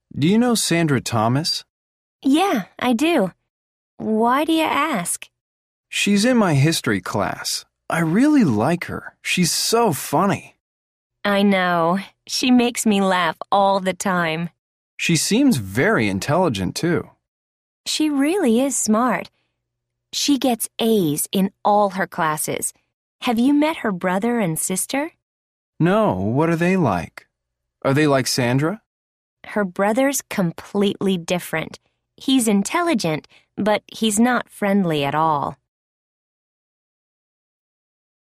Do you know Sandra Thomas? Yeah, I do. Why do you ask? She's in my history class. I really like her. She's so funny. I know. She makes me laugh all the time. She seems very intelligent, too. She really is smart. She gets A's in all her classes. Have you met her brother and sister? No, what are they like? Are they like Sandra? Her brother's completely different. He's intelligent, but he's not friendly at all.